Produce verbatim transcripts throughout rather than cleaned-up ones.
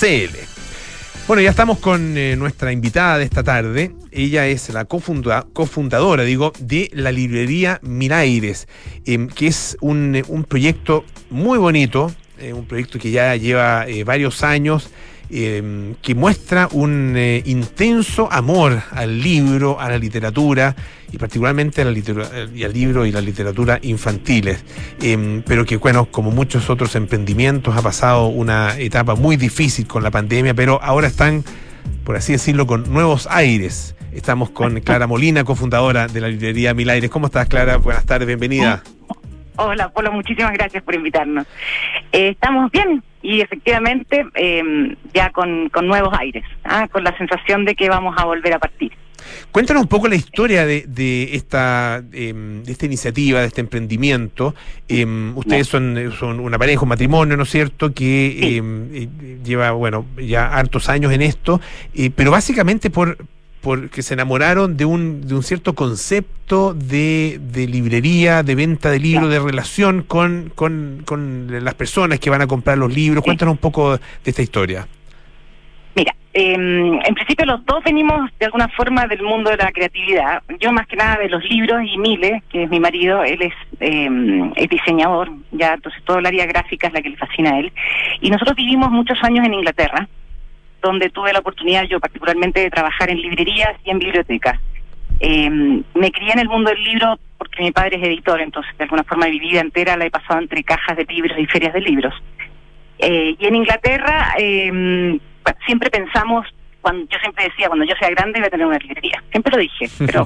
c l. Bueno, ya estamos con eh, nuestra invitada de esta tarde. Ella es la cofunda, cofundadora, digo, de la librería Miraires, eh, que es un, un proyecto muy bonito, eh, un proyecto que ya lleva eh, varios años, eh, que muestra un eh, intenso amor al libro, a la literatura, y particularmente a la literatura, y al libro y la literatura infantiles, eh, pero que, bueno, como muchos otros emprendimientos, ha pasado una etapa muy difícil con la pandemia, pero ahora están, por así decirlo, con nuevos aires. Estamos con Clara Molina, cofundadora de la librería Miraires. ¿Cómo estás, Clara? Buenas tardes, bienvenida. Hola, Polo, muchísimas gracias por invitarnos. Eh, estamos bien y efectivamente eh, ya con, con nuevos aires, ¿ah? Con la sensación de que vamos a volver a partir. Cuéntanos un poco la historia de, de esta eh, de esta iniciativa, de este emprendimiento. Eh, ustedes son, son una pareja, un matrimonio, ¿no es cierto?, que sí. eh, lleva, bueno, ya hartos años en esto, eh, pero básicamente por porque se enamoraron de un de un cierto concepto de, de librería, de venta de libros, sí. de relación con, con, con las personas que van a comprar los libros. Sí. Cuéntanos un poco de esta historia. Mira, eh, en principio los dos venimos de alguna forma del mundo de la creatividad. Yo más que nada de los libros, y Mile, que es mi marido, él es, eh, es diseñador, ya, entonces toda el área gráfica es la que le fascina a él. Y nosotros vivimos muchos años en Inglaterra, donde tuve la oportunidad yo particularmente de trabajar en librerías y en bibliotecas. Eh, me crié en el mundo del libro porque mi padre es editor, entonces de alguna forma mi vida entera la he pasado entre cajas de libros y ferias de libros. Eh, y en Inglaterra eh, siempre pensamos, cuando yo siempre decía, cuando yo sea grande voy a tener una librería, siempre lo dije, pero...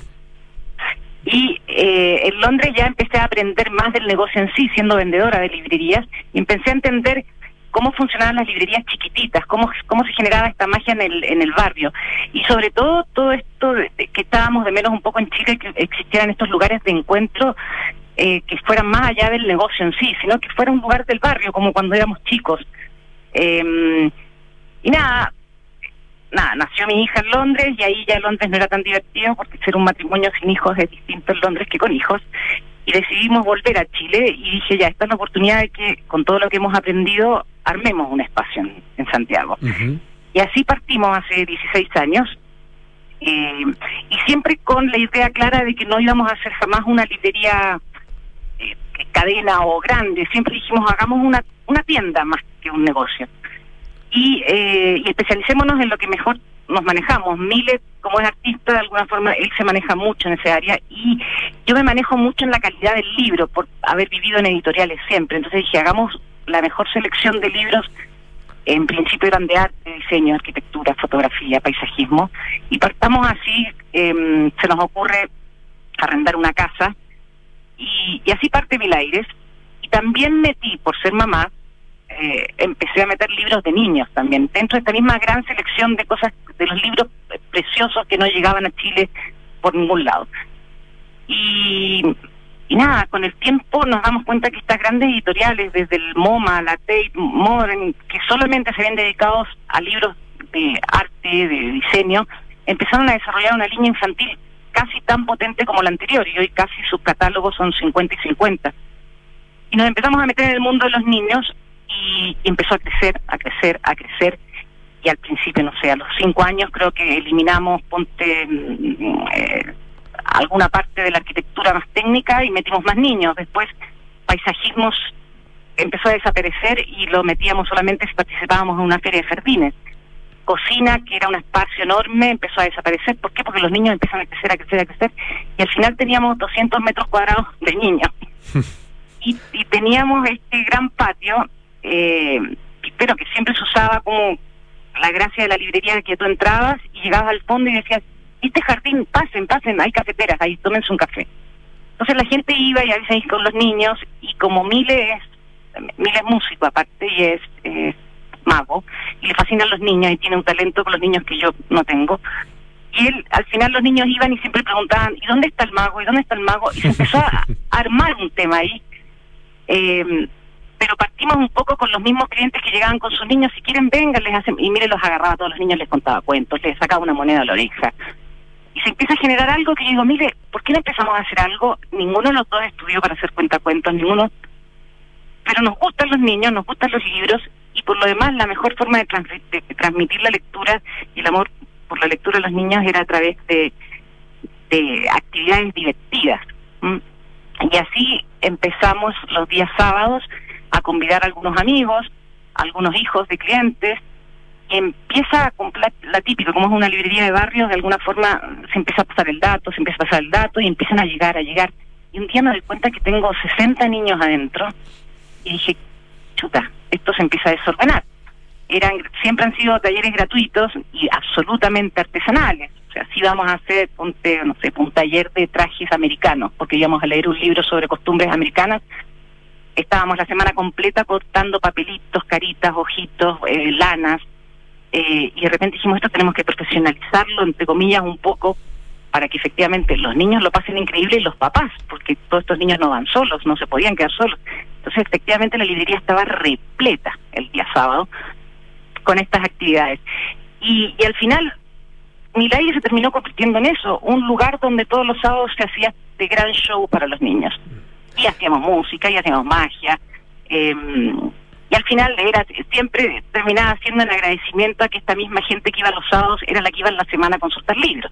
Y eh, en Londres ya empecé a aprender más del negocio en sí, siendo vendedora de librerías, y empecé a entender cómo funcionaban las librerías chiquititas, cómo cómo se generaba esta magia en el en el barrio, y sobre todo todo esto de, de que estábamos de menos un poco en Chile, que existieran estos lugares de encuentro eh, que fueran más allá del negocio en sí, sino que fuera un lugar del barrio, como cuando éramos chicos. Eh, y nada, nada, nació mi hija en Londres, y ahí ya Londres no era tan divertido, porque ser un matrimonio sin hijos es distinto en Londres que con hijos. Y decidimos volver a Chile, y dije, ya, esta es la oportunidad de que, con todo lo que hemos aprendido, armemos un espacio en, en Santiago. Uh-huh. Y así partimos hace dieciséis años, eh, y siempre con la idea clara de que no íbamos a hacer jamás una librería eh, cadena o grande. Siempre dijimos, hagamos una, una tienda más que un negocio. Y, eh, y especialicémonos en lo que mejor nos manejamos. Mile, como es artista, de alguna forma él se maneja mucho en ese área, y yo me manejo mucho en la calidad del libro por haber vivido en editoriales siempre. Entonces dije, hagamos la mejor selección de libros. En principio eran de arte, diseño, arquitectura, fotografía, paisajismo, y partamos así. Eh, se nos ocurre arrendar una casa, y, y así parte Miraires. Y también metí, por ser mamá, Eh, empecé a meter libros de niños también, dentro de esta misma gran selección de cosas, de los libros preciosos que no llegaban a Chile por ningún lado. Y, y nada, con el tiempo nos damos cuenta que estas grandes editoriales, desde el MoMA, la Tate Modern, que solamente se habían dedicado a libros de arte, de diseño, empezaron a desarrollar una línea infantil casi tan potente como la anterior, y hoy casi sus catálogos son cincuenta y cincuenta. Y nos empezamos a meter en el mundo de los niños, y empezó a crecer, a crecer, a crecer, y al principio, no sé, a los cinco años creo que eliminamos, ponte, eh, alguna parte de la arquitectura más técnica y metimos más niños. Después, paisajismos empezó a desaparecer y lo metíamos solamente si participábamos en una feria de jardines. Cocina, que era un espacio enorme, empezó a desaparecer. ¿Por qué? Porque los niños empezaron a crecer, a crecer, a crecer, y al final teníamos doscientos metros cuadrados de niños. y, y teníamos este gran patio, Eh, pero que siempre se usaba como la gracia de la librería, que tú entrabas y llegabas al fondo y decías, este jardín, pasen, pasen, hay cafeteras, ahí tómense un café. Entonces la gente iba y a veces con los niños, y como Mile es, Mile es músico aparte, y es eh, mago, y le fascinan los niños, y tiene un talento con los niños que yo no tengo. Y él, al final los niños iban y siempre preguntaban, ¿y dónde está el mago? ¿Y dónde está el mago? Y se empezó a armar un tema ahí. Eh, pero partimos un poco con los mismos clientes que llegaban con sus niños, si quieren vengan, les hacen, y mire, los agarraba a todos los niños, les contaba cuentos, les sacaba una moneda a la oreja, y se empieza a generar algo que yo digo, mire, ¿por qué no empezamos a hacer algo? Ninguno de los dos estudió para hacer cuentacuentos, ninguno, pero nos gustan los niños, nos gustan los libros, y por lo demás la mejor forma de, trans de transmitir la lectura y el amor por la lectura a los niños era a través de, de actividades divertidas. ¿Mm? Y así empezamos los días sábados a convidar a algunos amigos, a algunos hijos de clientes, y empieza a cumplir la típica, como es una librería de barrio, de alguna forma se empieza a pasar el dato, se empieza a pasar el dato y empiezan a llegar, a llegar. Y un día me doy cuenta que tengo sesenta niños adentro y dije, chuta, esto se empieza a desordenar. Eran, siempre han sido talleres gratuitos y absolutamente artesanales. O sea, si vamos a hacer, ponte, no sé, un taller de trajes americanos, porque íbamos a leer un libro sobre costumbres americanas. Estábamos la semana completa cortando papelitos, caritas, ojitos, eh, lanas, eh, y de repente dijimos, esto tenemos que profesionalizarlo, entre comillas, un poco, para que efectivamente los niños lo pasen increíble y los papás, porque todos estos niños no van solos, no se podían quedar solos. Entonces, efectivamente, la librería estaba repleta el día sábado con estas actividades. Y, y al final, Mil-Aires se terminó convirtiendo en eso, un lugar donde todos los sábados se hacía de gran show para los niños. Y hacíamos música, y hacíamos magia, eh, y al final era siempre terminaba siendo en agradecimiento a que esta misma gente que iba los sábados era la que iba en la semana a consultar libros.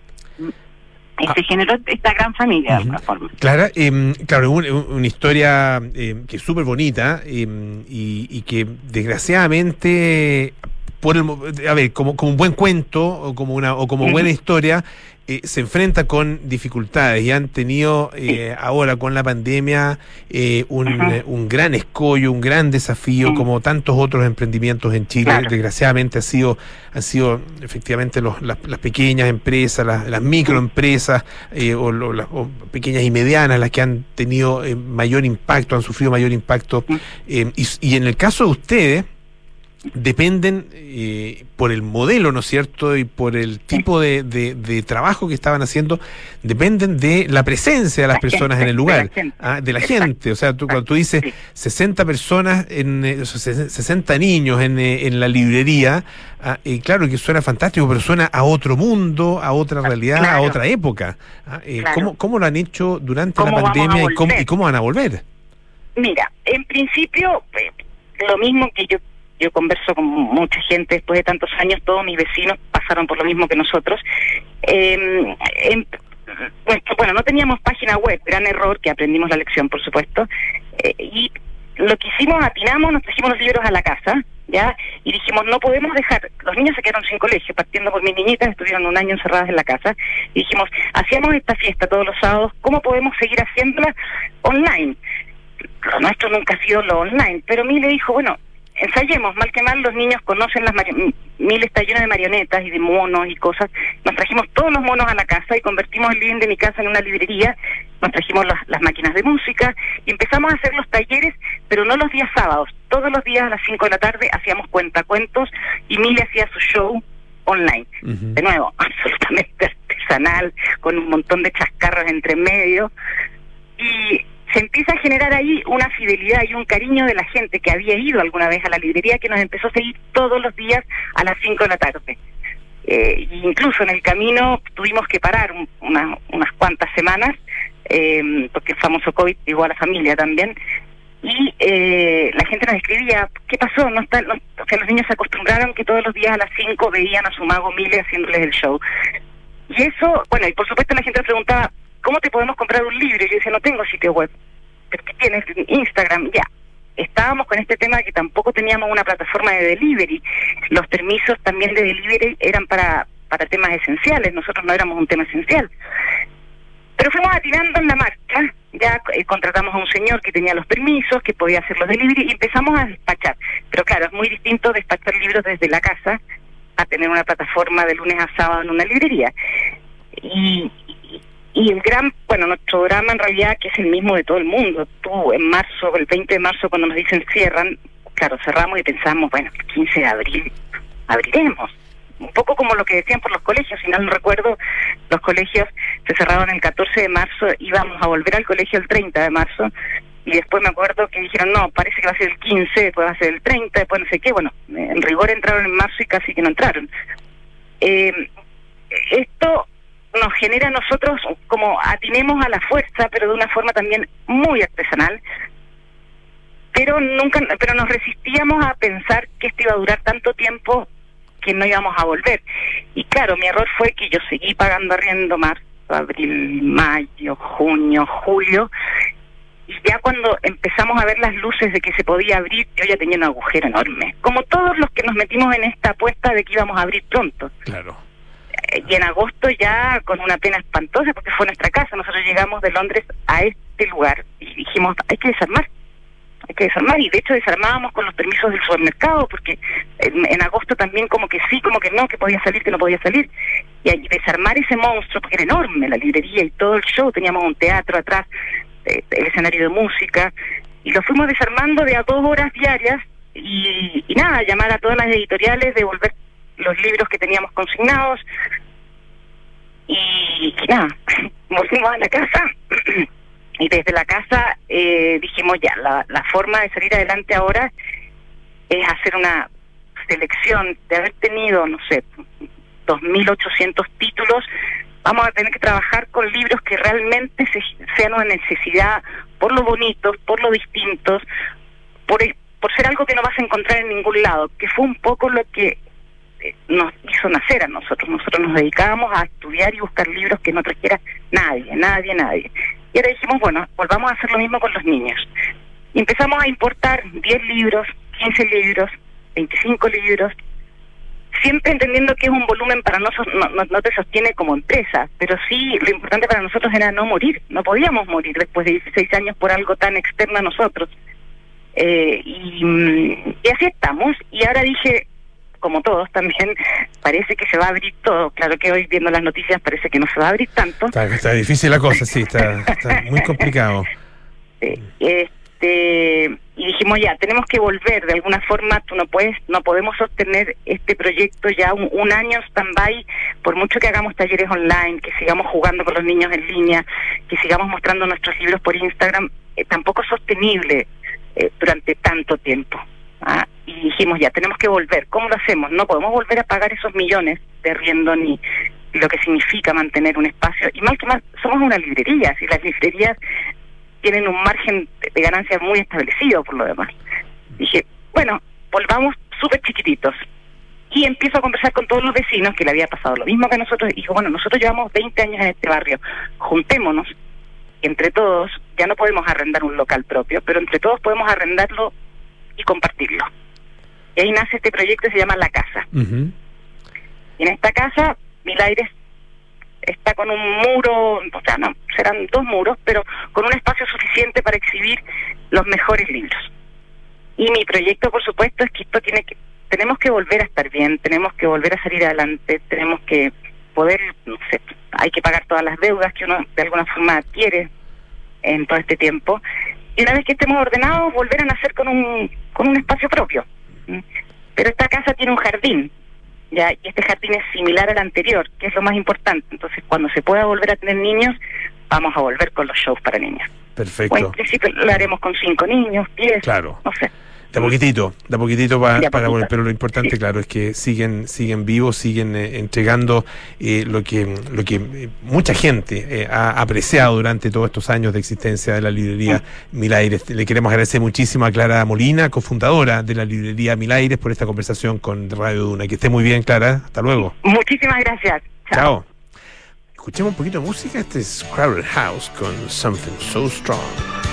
Y ah. se generó esta gran familia, uh-huh. de alguna forma. Clara, eh, claro, un, una historia eh, que es súper bonita eh, y, y que desgraciadamente, por el, a ver, como, como un buen cuento o como una o como uh-huh. buena historia, eh, se enfrenta con dificultades y han tenido eh, sí. ahora con la pandemia eh, un, uh-huh. un gran escollo, un gran desafío, uh-huh. como tantos otros emprendimientos en Chile. Claro. Desgraciadamente ha sido, han sido efectivamente los, las, las pequeñas empresas, las, las microempresas eh, o, lo, las, o pequeñas y medianas las que han tenido eh, mayor impacto, han sufrido mayor impacto. Uh-huh. eh, y, y en el caso de ustedes, dependen eh, por el modelo, ¿no es cierto?, y por el tipo de, de, de trabajo que estaban haciendo, dependen de la presencia de las la personas gente, en el lugar, de la, ¿ah? de la gente. O sea, tú, cuando tú dices sí. sesenta personas, en eh, sesenta niños en, eh, en la librería, ah, eh, claro que suena fantástico, pero suena a otro mundo, a otra realidad, claro. a otra época. Ah, eh, claro. ¿cómo, ¿Cómo lo han hecho durante la pandemia y cómo, y cómo van a volver? Mira, en principio, eh, lo mismo que yo Yo converso con mucha gente después de tantos años, todos mis vecinos pasaron por lo mismo que nosotros. Eh, en, bueno, no teníamos página web, gran error, que aprendimos la lección, por supuesto. Eh, y lo que hicimos, atinamos, nos trajimos los libros a la casa, ¿ya? Y dijimos, no podemos dejar, los niños se quedaron sin colegio, partiendo por mis niñitas, estuvieron un año encerradas en la casa. Y dijimos, hacíamos esta fiesta todos los sábados, ¿cómo podemos seguir haciéndola online? Lo nuestro nunca ha sido lo online, pero Mil le dijo, bueno, ensayemos, mal que mal los niños conocen las marionetas. Mil está lleno de marionetas y de monos y cosas. Nos trajimos todos los monos a la casa y convertimos el living de mi casa en una librería. Nos trajimos las, las máquinas de música y empezamos a hacer los talleres, pero no los días sábados. Todos los días a las cinco de la tarde hacíamos cuentacuentos y Mil hacía su show online. Uh-huh. De nuevo, absolutamente artesanal, con un montón de chascarros entre medio. Y se empieza a generar ahí una fidelidad y un cariño de la gente que había ido alguna vez a la librería, que nos empezó a seguir todos los días a las cinco de la tarde. Eh, incluso en el camino tuvimos que parar un, una, unas cuantas semanas, eh, porque el famoso COVID llegó a la familia también, y eh, la gente nos escribía, ¿qué pasó? No está, no, o sea, los niños se acostumbraron que todos los días a las cinco veían a su mago Mile haciéndoles el show. Y eso, bueno, y por supuesto la gente nos preguntaba, ¿cómo te podemos comprar un libro? Y yo decía, no tengo sitio web. ¿Pero qué tienes? Instagram, ya. Estábamos con este tema de que tampoco teníamos una plataforma de delivery. Los permisos también de delivery eran para, para temas esenciales, nosotros no éramos un tema esencial. Pero fuimos atirando en la marcha, ya eh, contratamos a un señor que tenía los permisos, que podía hacer los delivery, y empezamos a despachar. Pero claro, es muy distinto despachar libros desde la casa a tener una plataforma de lunes a sábado en una librería. Y... Y el gran, bueno, nuestro drama en realidad, que es el mismo de todo el mundo. Tú, en marzo, el veinte de marzo, cuando nos dicen cierran, claro, cerramos y pensamos, bueno, el quince de abril abriremos. Un poco como lo que decían por los colegios, si mal no recuerdo, los colegios se cerraron el catorce de marzo, íbamos a volver al colegio el treinta de marzo, y después me acuerdo que dijeron, no, parece que va a ser el quince, después va a ser el treinta, después no sé qué. Bueno, en rigor entraron en marzo y casi que no entraron. Eh, esto nos genera a nosotros como atinemos a la fuerza, pero de una forma también muy artesanal, pero nunca, pero nos resistíamos a pensar que esto iba a durar tanto tiempo que no íbamos a volver. Y claro, mi error fue que yo seguí pagando arriendo marzo, abril, mayo, junio, julio, y ya cuando empezamos a ver las luces de que se podía abrir, yo ya tenía un agujero enorme, como todos los que nos metimos en esta apuesta de que íbamos a abrir pronto. Claro. Y en agosto ya con una pena espantosa, porque fue nuestra casa. Nosotros llegamos de Londres a este lugar y dijimos, hay que desarmar, hay que desarmar, y de hecho desarmábamos con los permisos del supermercado, porque en, en agosto también como que sí, como que no, que podía salir, que no podía salir, y ahí desarmar ese monstruo, porque era enorme la librería y todo el show, teníamos un teatro atrás, eh, el escenario de música, y lo fuimos desarmando de a dos horas diarias, y, y nada, llamar a todas las editoriales, devolver los libros que teníamos consignados, y, y nada, volvimos a la casa, y desde la casa eh, dijimos ya, la, la forma de salir adelante ahora es hacer una selección, de haber tenido, no sé, dos mil ochocientos títulos, vamos a tener que trabajar con libros que realmente se, sean una necesidad, por lo bonitos, por lo distintos, por, por ser algo que no vas a encontrar en ningún lado, que fue un poco lo que nos hizo nacer a nosotros. Nosotros nos dedicábamos a estudiar y buscar libros que no trajera nadie, nadie, nadie. Y ahora dijimos, bueno, volvamos a hacer lo mismo con los niños. Y empezamos a importar diez libros, quince libros, veinticinco libros, siempre entendiendo que es un volumen para nosotros, no, no, no te sostiene como empresa, pero sí lo importante para nosotros era no morir. No podíamos morir después de dieciséis años por algo tan externo a nosotros. Eh, y, y así estamos. Y ahora dije, como todos también, parece que se va a abrir todo. Claro que hoy viendo las noticias parece que no se va a abrir tanto. Está, está difícil la cosa, sí, está, está muy complicado. Sí, este, y dijimos ya, tenemos que volver de alguna forma. Tú no puedes, no podemos sostener este proyecto ya un, un año stand-by, por mucho que hagamos talleres online, que sigamos jugando con los niños en línea, que sigamos mostrando nuestros libros por Instagram, eh, tampoco es sostenible eh, durante tanto tiempo. ¿Ah? Y dijimos ya, tenemos que volver. ¿Cómo lo hacemos? No podemos volver a pagar esos millones de arriendo ni lo que significa mantener un espacio. Y mal que mal, somos una librería, y las librerías tienen un margen de ganancia muy establecido por lo demás. Dije, bueno, volvamos súper chiquititos. Y empiezo a conversar con todos los vecinos que le había pasado lo mismo que a nosotros. Y dijo, bueno, nosotros llevamos veinte años en este barrio, juntémonos, entre todos, ya no podemos arrendar un local propio, pero entre todos podemos arrendarlo y compartirlo. Y ahí nace este proyecto que se llama La Casa. Uh-huh. Y en esta casa, Milaires está con un muro, o sea, no, serán dos muros, pero con un espacio suficiente para exhibir los mejores libros. Y mi proyecto, por supuesto, es que esto tiene que, tenemos que volver a estar bien, tenemos que volver a salir adelante, tenemos que poder, no sé, hay que pagar todas las deudas que uno de alguna forma adquiere en todo este tiempo. Y una vez que estemos ordenados, volver a nacer con un con un espacio propio. Pero esta casa tiene un jardín, ya, y este jardín es similar al anterior, que es lo más importante. Entonces, cuando se pueda volver a tener niños, vamos a volver con los shows para niños. Perfecto. O en principio lo haremos con cinco niños, diez, claro. No sé. De a poquitito, de a poquitito pa, de a para poquito. volver, pero lo importante, sí, claro, es que siguen siguen vivos, siguen eh, entregando eh, lo que lo que eh, mucha gente eh, ha apreciado durante todos estos años de existencia de la librería sí. Milaires. Le queremos agradecer muchísimo a Clara Molina, cofundadora de la librería Milaires, por esta conversación con Radio Duna. Que esté muy bien, Clara. Hasta luego. Muchísimas gracias. Chao. Chao. Escuchemos un poquito de música. Este es Crowded House con Something So Strong.